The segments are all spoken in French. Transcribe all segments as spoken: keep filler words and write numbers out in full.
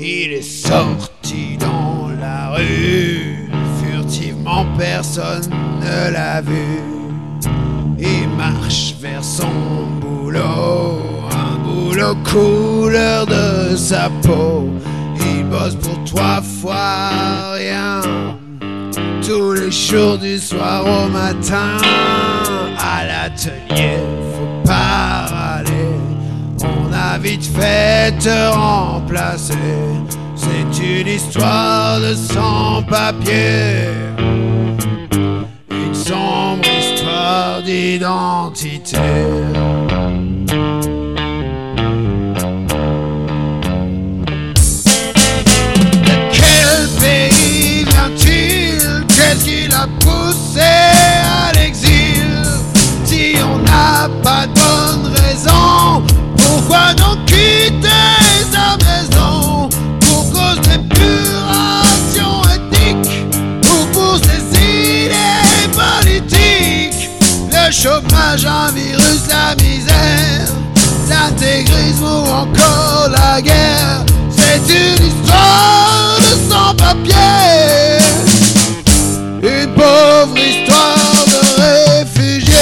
Il est sorti dans la rue, furtivement personne ne l'a vu. Il marche vers son boulot, un boulot couleur de sa peau. Il bosse pour trois fois rien, tous les jours du soir au matin. À l'atelier, faut pas râler, on a vite fait te remplacer. C'est une histoire de sans-papier, une sombre histoire d'identité. De quel pays vient-il? Qu'est-ce qui l'a poussé à l'exil? Si on n'a pas de bonne raison, pourquoi donc quitter sa maison? Pour cause d'épuration ethnique ou pour ses idées politiques? Le chômage, un virus, la misère, l'intégrisme ou encore la guerre. C'est une histoire de sans-papier, une pauvre histoire de réfugiés.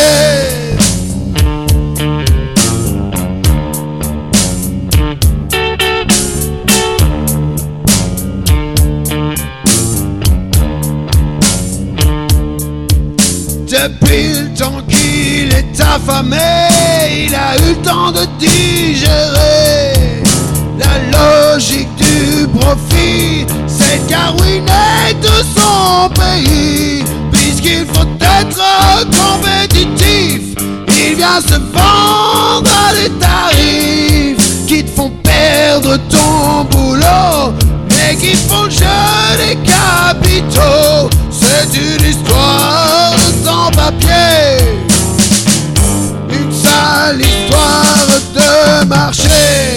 Depuis le temps qu'il est affamé, il a eu le temps de digérer la logique du profit. C'est ruiné tout son pays, puisqu'il faut être compétitif. Il vient se vendre à des tarifs qui te font perdre ton boulot, mais qui font le jeu des capitaux. C'est une histoire sans papier, une sale histoire de marché.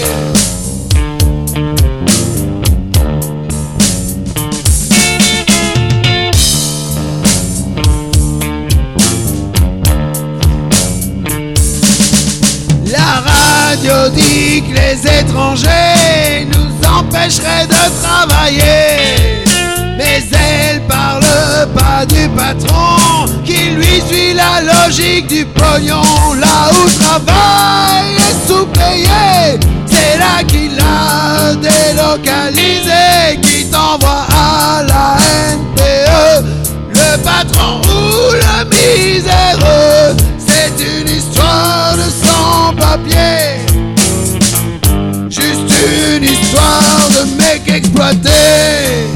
La radio dit que les étrangers nous empêcheraient de travailler, mais elle parle pas du patron qui lui suit la logique du pognon. Là où travail est sous-payé, c'est là qu'il a délocalisé, qui t'envoie à la N P E. Le patron ou le miséreux, c'est une histoire de sans-papier, juste une histoire de mec exploité.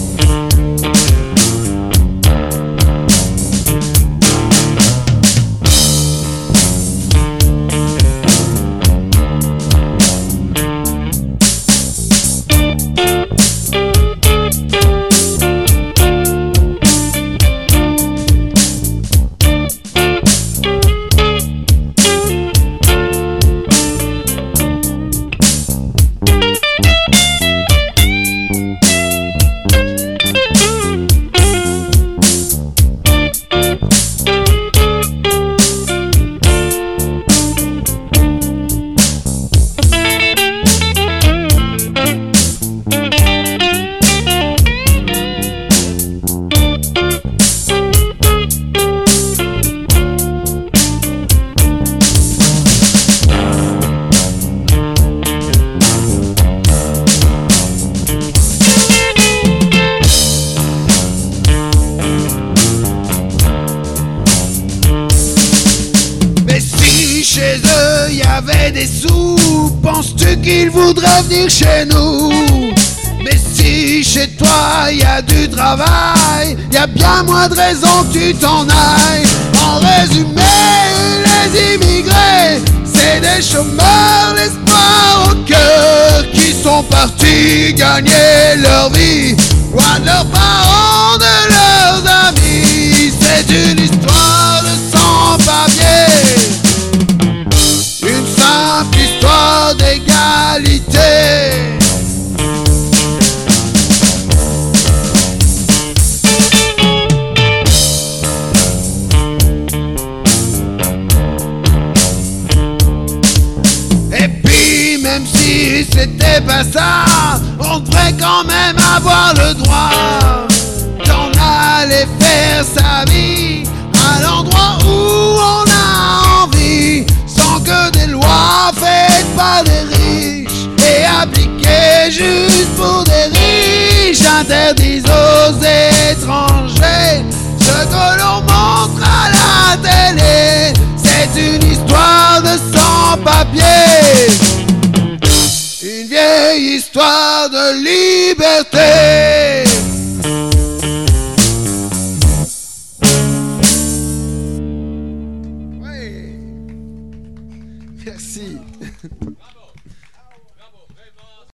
Chez eux y avait des sous, penses-tu qu'ils voudraient venir chez nous? Mais si chez toi y a du travail, y a bien moins de raisons que tu t'en ailles. En résumé, les immigrés, c'est des chômeurs, l'espoir au cœur, qui sont partis gagner leur vie, loin de leurs parents, de leurs amis. C'est une histoire de sans-papier, une simple histoire d'égalité. Et puis même si c'était pas ça, on devrait quand même avoir le droit d'en aller faire sa vie à l'endroit où on a envie, sans que des lois faites par des riches et appliquées juste pour des riches interdisent aux étrangers ce que l'on montre à la télé. C'est une histoire de sans-papiers, une vieille histoire de liberté.